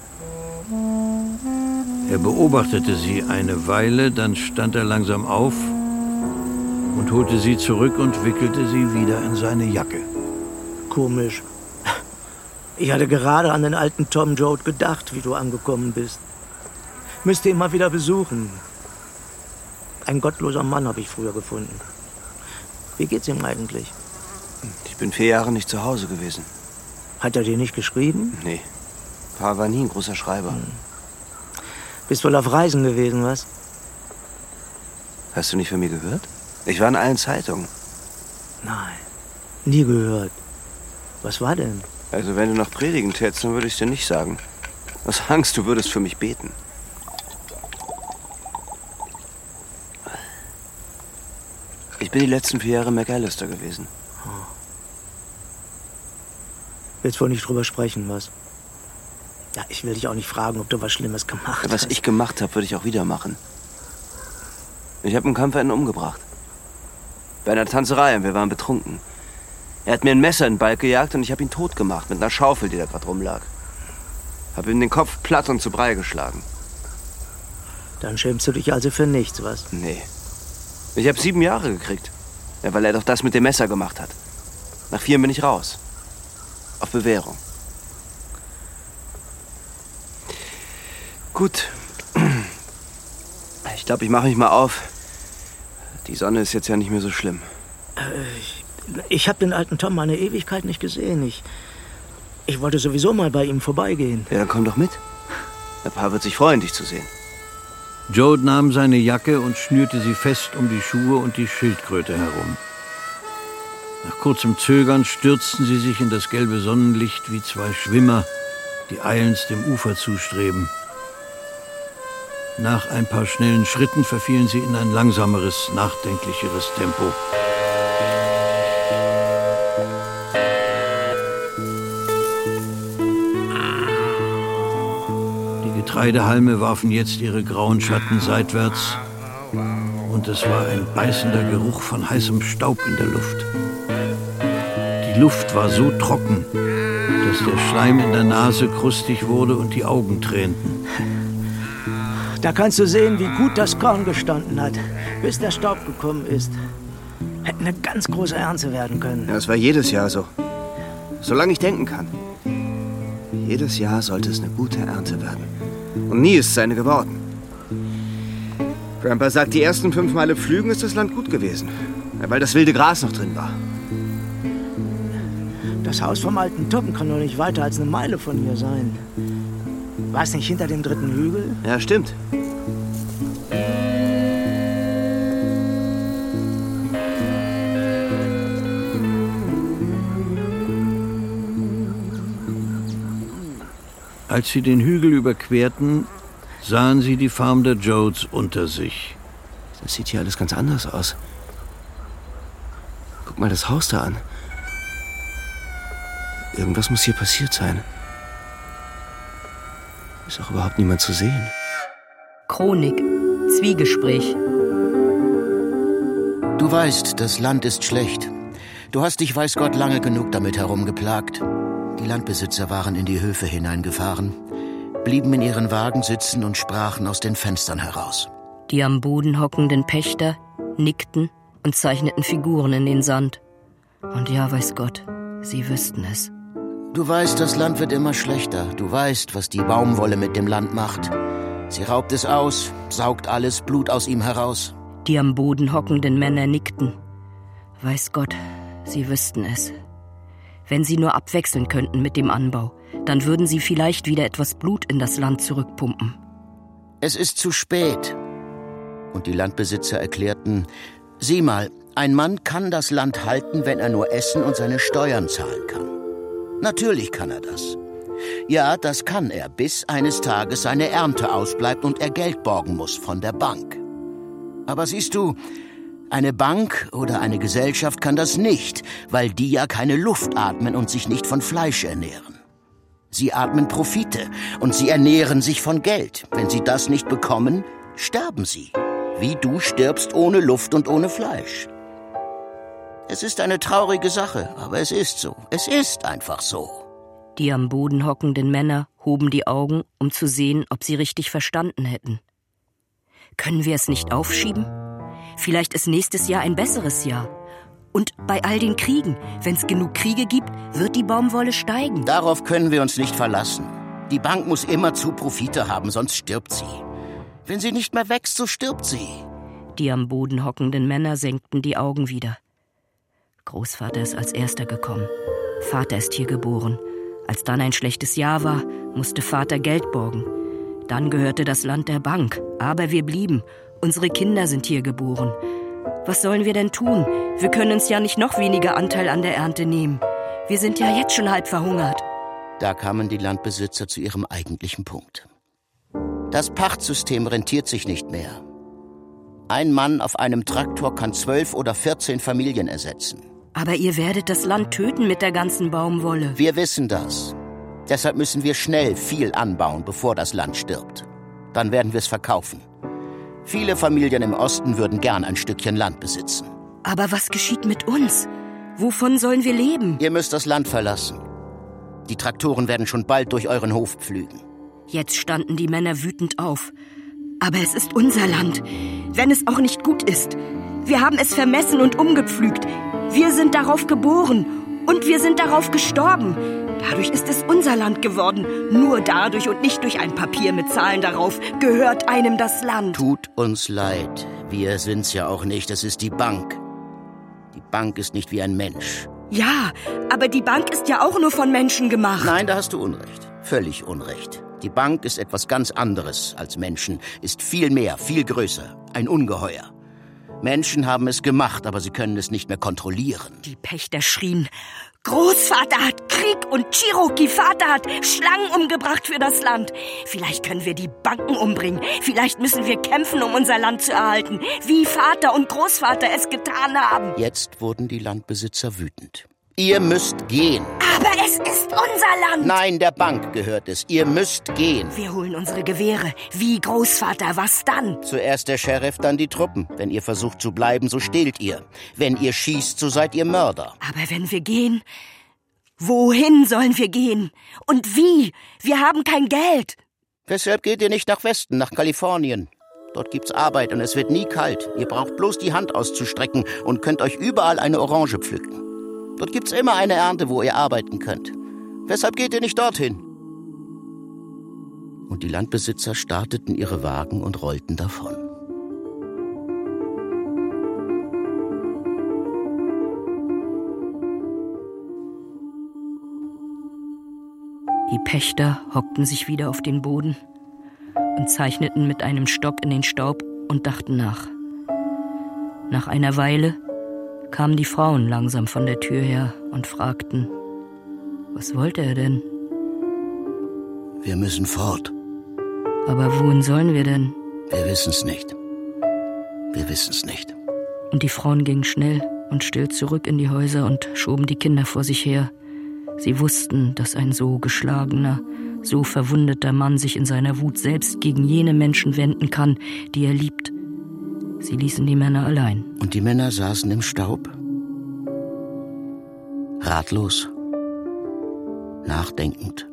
Er beobachtete sie eine Weile, dann stand er langsam auf und holte sie zurück und wickelte sie wieder in seine Jacke. Komisch. Ich hatte gerade an den alten Tom Joad gedacht, wie du angekommen bist. Müsste ihn mal wieder besuchen. Ein gottloser Mann habe ich früher gefunden. Wie geht's ihm eigentlich? Ich bin vier Jahre nicht zu Hause gewesen. Hat er dir nicht geschrieben? Nee. Papa war nie ein großer Schreiber. Hm. Bist wohl auf Reisen gewesen, was? Hast du nicht von mir gehört? Ich war in allen Zeitungen. Nein, nie gehört. Was war denn? Also wenn du noch predigen tätst, dann würde ich es dir nicht sagen. Aus Angst, du würdest für mich beten. Ich bin die letzten vier Jahre McAllister gewesen. Oh. Willst wohl nicht drüber sprechen, was? Ja, ich will dich auch nicht fragen, ob du was Schlimmes gemacht hast. Was ich gemacht habe, würde ich auch wieder machen. Ich habe einen Kampf einen umgebracht. Bei einer Tanzerei und wir waren betrunken. Er hat mir ein Messer in den Balk gejagt und ich habe ihn tot gemacht mit einer Schaufel, die da gerade rumlag. Hab ihm den Kopf platt und zu Brei geschlagen. Dann schämst du dich also für nichts, was? Nee. Ich habe sieben Jahre gekriegt. Ja, weil er doch das mit dem Messer gemacht hat. Nach vier bin ich raus. Auf Bewährung. Gut. Ich glaube, ich mache mich mal auf. Die Sonne ist jetzt ja nicht mehr so schlimm. Äh, ich ich habe den alten Tom eine Ewigkeit nicht gesehen. Ich, ich wollte sowieso mal bei ihm vorbeigehen. Ja, dann komm doch mit. Der Paar wird sich freuen, dich zu sehen. Joad nahm seine Jacke und schnürte sie fest um die Schuhe und die Schildkröte herum. Nach kurzem Zögern stürzten sie sich in das gelbe Sonnenlicht wie zwei Schwimmer, die eilends dem Ufer zustreben. Nach ein paar schnellen Schritten verfielen sie in ein langsameres, nachdenklicheres Tempo. Die Getreidehalme warfen jetzt ihre grauen Schatten seitwärts und es war ein beißender Geruch von heißem Staub in der Luft. Die Luft war so trocken, dass der Schleim in der Nase krustig wurde und die Augen tränten. Da kannst du sehen, wie gut das Korn gestanden hat, bis der Staub gekommen ist. Hätte eine ganz große Ernte werden können. Ja, das war jedes Jahr so. Solange ich denken kann. Jedes Jahr sollte es eine gute Ernte werden. Und nie ist es eine geworden. Grandpa sagt, die ersten fünf Male Pflügen ist das Land gut gewesen. Weil das wilde Gras noch drin war. Das Haus vom alten Tom kann doch nicht weiter als eine Meile von hier sein. War es nicht hinter dem dritten Hügel? Ja, stimmt. Als sie den Hügel überquerten, sahen sie die Farm der Joads unter sich. Das sieht hier alles ganz anders aus. Guck mal das Haus da an. Irgendwas muss hier passiert sein. Ist auch überhaupt niemand zu sehen. Chronik. Zwiegespräch. Du weißt, das Land ist schlecht. Du hast dich, weiß Gott, lange genug damit herumgeplagt. Die Landbesitzer waren in die Höfe hineingefahren, blieben in ihren Wagen sitzen und sprachen aus den Fenstern heraus. Die am Boden hockenden Pächter nickten und zeichneten Figuren in den Sand. Und ja, weiß Gott, sie wüssten es. Du weißt, das Land wird immer schlechter. Du weißt, was die Baumwolle mit dem Land macht. Sie raubt es aus, saugt alles Blut aus ihm heraus. Die am Boden hockenden Männer nickten. Weiß Gott, sie wüssten es. Wenn sie nur abwechseln könnten mit dem Anbau, dann würden sie vielleicht wieder etwas Blut in das Land zurückpumpen. Es ist zu spät. Und die Landbesitzer erklärten, sieh mal, ein Mann kann das Land halten, wenn er nur essen und seine Steuern zahlen kann. Natürlich kann er das. Ja, das kann er, bis eines Tages seine Ernte ausbleibt und er Geld borgen muss von der Bank. Aber siehst du, eine Bank oder eine Gesellschaft kann das nicht, weil die ja keine Luft atmen und sich nicht von Fleisch ernähren. Sie atmen Profite und sie ernähren sich von Geld. Wenn sie das nicht bekommen, sterben sie. Wie du stirbst ohne Luft und ohne Fleisch. Es ist eine traurige Sache, aber es ist so. Es ist einfach so. Die am Boden hockenden Männer hoben die Augen, um zu sehen, ob sie richtig verstanden hätten. Können wir es nicht aufschieben? Vielleicht ist nächstes Jahr ein besseres Jahr. Und bei all den Kriegen, wenn es genug Kriege gibt, wird die Baumwolle steigen. Darauf können wir uns nicht verlassen. Die Bank muss immerzu Profite haben, sonst stirbt sie. Wenn sie nicht mehr wächst, so stirbt sie. Die am Boden hockenden Männer senkten die Augen wieder. Großvater ist als Erster gekommen. Vater ist hier geboren. Als dann ein schlechtes Jahr war, musste Vater Geld borgen. Dann gehörte das Land der Bank. Aber wir blieben. Unsere Kinder sind hier geboren. Was sollen wir denn tun? Wir können uns ja nicht noch weniger Anteil an der Ernte nehmen. Wir sind ja jetzt schon halb verhungert. Da kamen die Landbesitzer zu ihrem eigentlichen Punkt. Das Pachtsystem rentiert sich nicht mehr. Ein Mann auf einem Traktor kann zwölf oder vierzehn Familien ersetzen. Aber ihr werdet das Land töten mit der ganzen Baumwolle. Wir wissen das. Deshalb müssen wir schnell viel anbauen, bevor das Land stirbt. Dann werden wir es verkaufen. Viele Familien im Osten würden gern ein Stückchen Land besitzen. Aber was geschieht mit uns? Wovon sollen wir leben? Ihr müsst das Land verlassen. Die Traktoren werden schon bald durch euren Hof pflügen. Jetzt standen die Männer wütend auf. Aber es ist unser Land, wenn es auch nicht gut ist. Wir haben es vermessen und umgepflügt. Wir sind darauf geboren und wir sind darauf gestorben. Dadurch ist es unser Land geworden. Nur dadurch und nicht durch ein Papier mit Zahlen darauf gehört einem das Land. Tut uns leid. Wir sind's ja auch nicht. Es ist die Bank. Die Bank ist nicht wie ein Mensch. Ja, aber die Bank ist ja auch nur von Menschen gemacht. Nein, da hast du Unrecht. Völlig Unrecht. Die Bank ist etwas ganz anderes als Menschen, ist viel mehr, viel größer. Ein Ungeheuer. Menschen haben es gemacht, aber sie können es nicht mehr kontrollieren. Die Pächter schrien, Großvater hat Krieg und Cherokee-Vater hat Schlangen umgebracht für das Land. Vielleicht können wir die Banken umbringen. Vielleicht müssen wir kämpfen, um unser Land zu erhalten, wie Vater und Großvater es getan haben. Jetzt wurden die Landbesitzer wütend. Ihr müsst gehen. Aber es ist unser Land. Nein, der Bank gehört es. Ihr müsst gehen. Wir holen unsere Gewehre. Wie Großvater, was dann? Zuerst der Sheriff, dann die Truppen. Wenn ihr versucht zu bleiben, so stehlt ihr. Wenn ihr schießt, so seid ihr Mörder. Aber wenn wir gehen, wohin sollen wir gehen? Und wie? Wir haben kein Geld. Weshalb geht ihr nicht nach Westen, nach Kalifornien? Dort gibt's Arbeit und es wird nie kalt. Ihr braucht bloß die Hand auszustrecken und könnt euch überall eine Orange pflücken. Dort gibt's immer eine Ernte, wo ihr arbeiten könnt. Weshalb geht ihr nicht dorthin? Und die Landbesitzer starteten ihre Wagen und rollten davon. Die Pächter hockten sich wieder auf den Boden und zeichneten mit einem Stock in den Staub und dachten nach. Nach einer Weile kamen die Frauen langsam von der Tür her und fragten, was wollte er denn? Wir müssen fort. Aber wohin sollen wir denn? Wir wissen's nicht. Wir wissen's nicht. Und die Frauen gingen schnell und still zurück in die Häuser und schoben die Kinder vor sich her. Sie wussten, dass ein so geschlagener, so verwundeter Mann sich in seiner Wut selbst gegen jene Menschen wenden kann, die er liebt. Sie ließen die Männer allein. Und die Männer saßen im Staub? Ratlos, nachdenkend.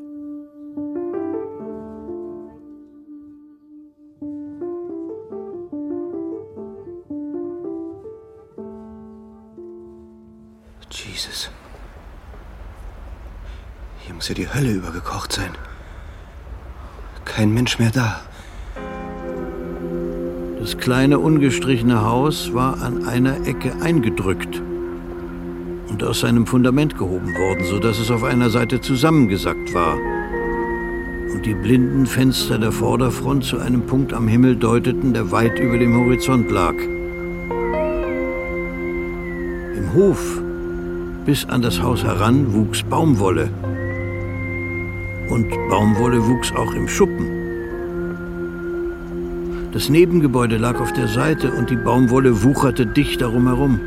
Jesus. Hier muss ja die Hölle übergekocht sein. Kein Mensch mehr da. Das kleine, ungestrichene Haus war an einer Ecke eingedrückt und aus seinem Fundament gehoben worden, sodass es auf einer Seite zusammengesackt war. Und die blinden Fenster der Vorderfront zu einem Punkt am Himmel deuteten, der weit über dem Horizont lag. Im Hof bis an das Haus heran wuchs Baumwolle. Und Baumwolle wuchs auch im Schuppen. Das Nebengebäude lag auf der Seite und die Baumwolle wucherte dicht darum herum.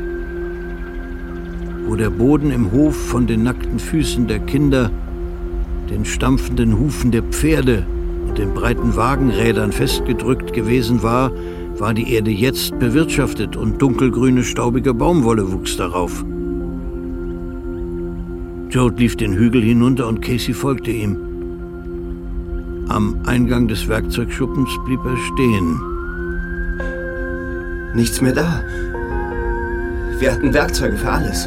Wo der Boden im Hof von den nackten Füßen der Kinder, den stampfenden Hufen der Pferde und den breiten Wagenrädern festgedrückt gewesen war, war die Erde jetzt bewirtschaftet und dunkelgrüne, staubige Baumwolle wuchs darauf. Joe lief den Hügel hinunter und Casey folgte ihm. Am Eingang des Werkzeugschuppens blieb er stehen. Nichts mehr da. Wir hatten Werkzeuge für alles.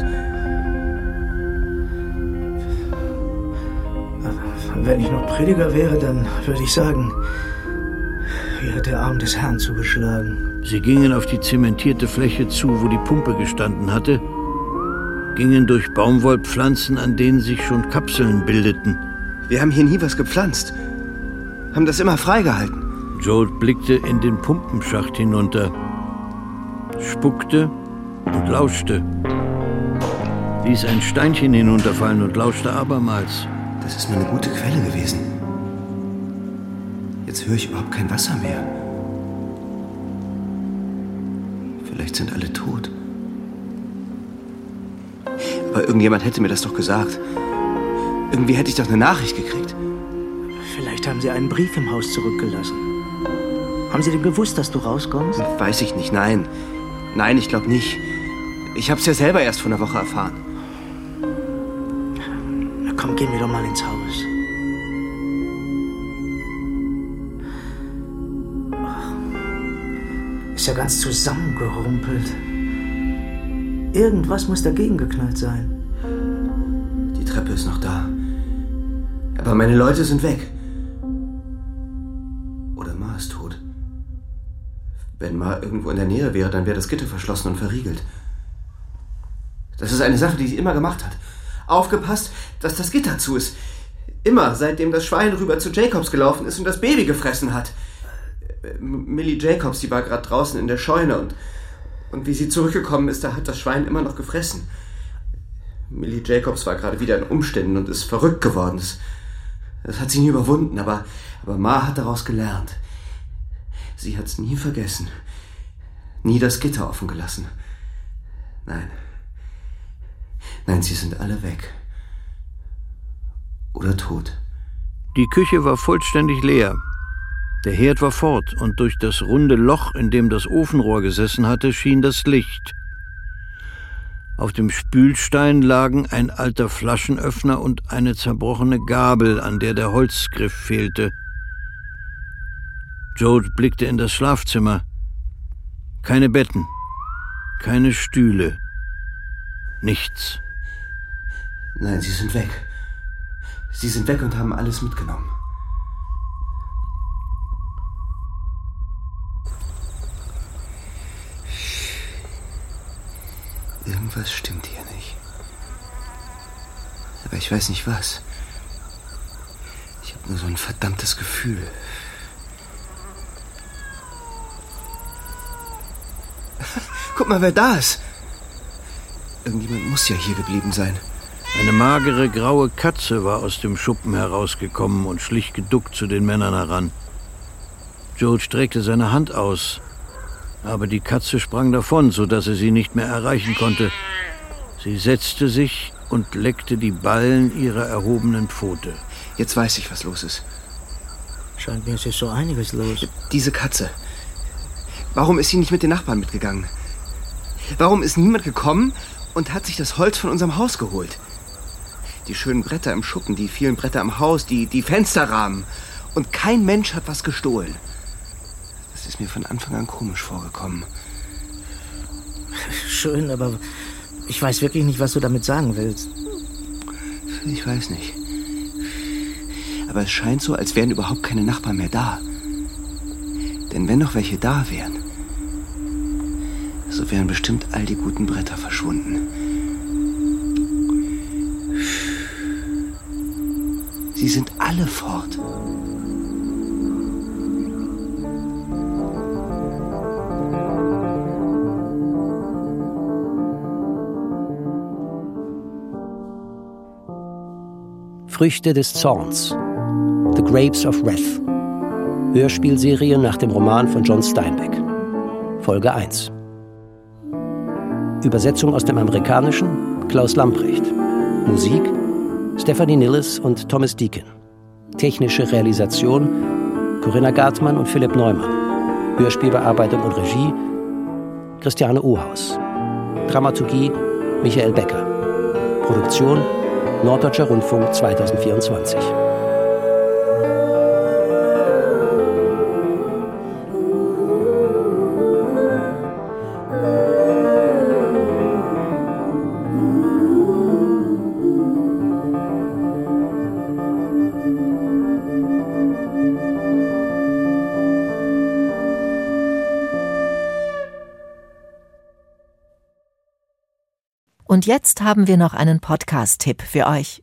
Wenn ich noch Prediger wäre, dann würde ich sagen, hier hat der Arm des Herrn zugeschlagen. Sie gingen auf die zementierte Fläche zu, wo die Pumpe gestanden hatte, gingen durch Baumwollpflanzen, an denen sich schon Kapseln bildeten. Wir haben hier nie was gepflanzt. Haben das immer freigehalten. Joel blickte in den Pumpenschacht hinunter, spuckte und lauschte, ließ ein Steinchen hinunterfallen und lauschte abermals. Das ist mal eine gute Quelle gewesen. Jetzt höre ich überhaupt kein Wasser mehr. Vielleicht sind alle tot. Aber irgendjemand hätte mir das doch gesagt. Irgendwie hätte ich doch eine Nachricht gekriegt. Vielleicht haben Sie einen Brief im Haus zurückgelassen. Haben Sie denn gewusst, dass du rauskommst? Weiß ich nicht, nein. Nein, ich glaube nicht. Ich habe es ja selber erst vor einer Woche erfahren. Na komm, gehen wir doch mal ins Haus. Ach, ist ja ganz zusammengerumpelt. Irgendwas muss dagegen geknallt sein. Die Treppe ist noch da. Aber meine Leute sind weg. Oder Ma ist tot. Wenn Ma irgendwo in der Nähe wäre, dann wäre das Gitter verschlossen und verriegelt. Das ist eine Sache, die sie immer gemacht hat. Aufgepasst, dass das Gitter zu ist. Immer, seitdem das Schwein rüber zu Jacobs gelaufen ist und das Baby gefressen hat. Millie Jacobs, die war gerade draußen in der Scheune und, und wie sie zurückgekommen ist, da hat das Schwein immer noch gefressen. Millie Jacobs war gerade wieder in Umständen und ist verrückt geworden. Das, das hat sie nie überwunden, aber, aber Ma hat daraus gelernt. Sie hat's nie vergessen. Nie das Gitter offen gelassen. Nein. Nein, sie sind alle weg. Oder tot. Die Küche war vollständig leer. Der Herd war fort und durch das runde Loch, in dem das Ofenrohr gesessen hatte, schien das Licht. Auf dem Spülstein lagen ein alter Flaschenöffner und eine zerbrochene Gabel, an der der Holzgriff fehlte. Joe blickte in das Schlafzimmer. Keine Betten, keine Stühle, nichts. Nein, sie sind weg. Sie sind weg und haben alles mitgenommen. Irgendwas stimmt hier nicht. Aber ich weiß nicht was. Ich habe nur so ein verdammtes Gefühl. Guck mal, wer da ist. Irgendjemand muss ja hier geblieben sein. Eine magere graue Katze war aus dem Schuppen herausgekommen und schlich geduckt zu den Männern heran. Joel streckte seine Hand aus, aber die Katze sprang davon, sodass er sie nicht mehr erreichen konnte. Sie setzte sich und leckte die Ballen ihrer erhobenen Pfote. Jetzt weiß ich, was los ist. Scheint mir, es ist so einiges los. Diese Katze. Warum ist sie nicht mit den Nachbarn mitgegangen? Warum ist niemand gekommen und hat sich das Holz von unserem Haus geholt? Die schönen Bretter im Schuppen, die vielen Bretter im Haus, die, die Fensterrahmen. Und kein Mensch hat was gestohlen. Das ist mir von Anfang an komisch vorgekommen. Schön, aber ich weiß wirklich nicht, was du damit sagen willst. Ich weiß nicht. Aber es scheint so, als wären überhaupt keine Nachbarn mehr da. Denn wenn noch welche da wären, so wären bestimmt all die guten Bretter verschwunden. Sie sind alle fort. Früchte des Zorns. The Grapes of Wrath. Hörspielserie nach dem Roman von John Steinbeck. Folge eins. Übersetzung aus dem Amerikanischen Klaus Lamprecht. Musik Stephanie Nilles und Thomas Deakin. Technische Realisation Corinna Gartmann und Philipp Neumann. Hörspielbearbeitung und Regie Christiane Ohaus. Dramaturgie Michael Becker. Produktion Norddeutscher Rundfunk zweitausendvierundzwanzig. Und jetzt haben wir noch einen Podcast-Tipp für euch.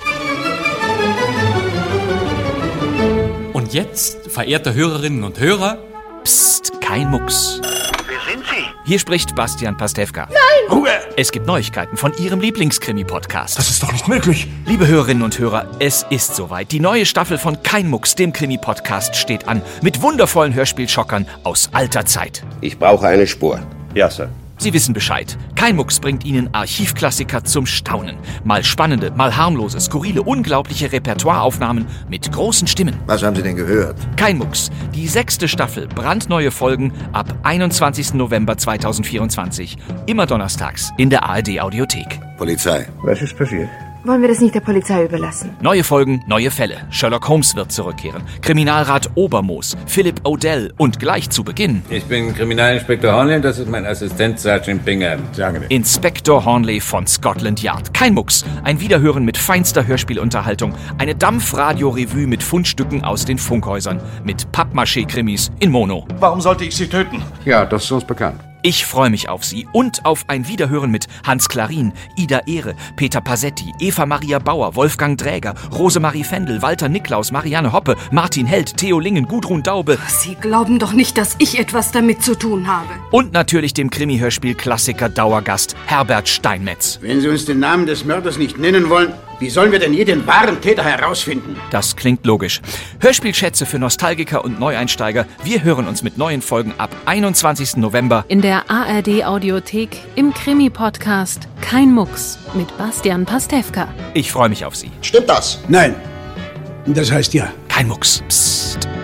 Und jetzt, verehrte Hörerinnen und Hörer, psst, kein Mucks. Wer sind Sie? Hier spricht Bastian Pastewka. Nein! Ruhe! Es gibt Neuigkeiten von Ihrem Lieblingskrimi-Podcast. Das ist doch nicht möglich. Liebe Hörerinnen und Hörer, es ist soweit. Die neue Staffel von Kein Mucks, dem Krimi-Podcast, steht an. Mit wundervollen Hörspielschockern aus alter Zeit. Ich brauche eine Spur. Ja, Sir. Sie wissen Bescheid. Kein Mucks bringt Ihnen Archivklassiker zum Staunen. Mal spannende, mal harmlose, skurrile, unglaubliche Repertoireaufnahmen mit großen Stimmen. Was haben Sie denn gehört? Kein Mucks. Die sechste Staffel, brandneue Folgen ab einundzwanzigsten November zweitausendvierundzwanzig. Immer donnerstags in der A R D-Audiothek. Polizei. Was ist passiert? Wollen wir das nicht der Polizei überlassen? Neue Folgen, neue Fälle. Sherlock Holmes wird zurückkehren. Kriminalrat Obermoos, Philip O'Dell und gleich zu Beginn... Ich bin Kriminalinspektor Hornley und das ist mein Assistent Sergeant Bingham. Sagen wir. Inspektor Hornley von Scotland Yard. Kein Mucks. Ein Wiederhören mit feinster Hörspielunterhaltung. Eine Dampfradio-Revue mit Fundstücken aus den Funkhäusern. Mit Pappmaché-Krimis in Mono. Warum sollte ich Sie töten? Ja, das ist uns bekannt. Ich freue mich auf Sie und auf ein Wiederhören mit Hans Klarin, Ida Ehre, Peter Passetti, Eva Maria Bauer, Wolfgang Dräger, Rosemarie Fendel, Walter Niklaus, Marianne Hoppe, Martin Held, Theo Lingen, Gudrun Daube. Sie glauben doch nicht, dass ich etwas damit zu tun habe. Und natürlich dem Krimi-Hörspiel-Klassiker Dauergast Herbert Steinmetz. Wenn Sie uns den Namen des Mörders nicht nennen wollen, wie sollen wir denn je den wahren Täter herausfinden? Das klingt logisch. Hörspielschätze für Nostalgiker und Neueinsteiger. Wir hören uns mit neuen Folgen ab einundzwanzigsten November in der A R D-Audiothek im Krimi-Podcast Kein Mucks mit Bastian Pastewka. Ich freue mich auf Sie. Stimmt das? Nein. Das heißt ja. Kein Mucks. Psst.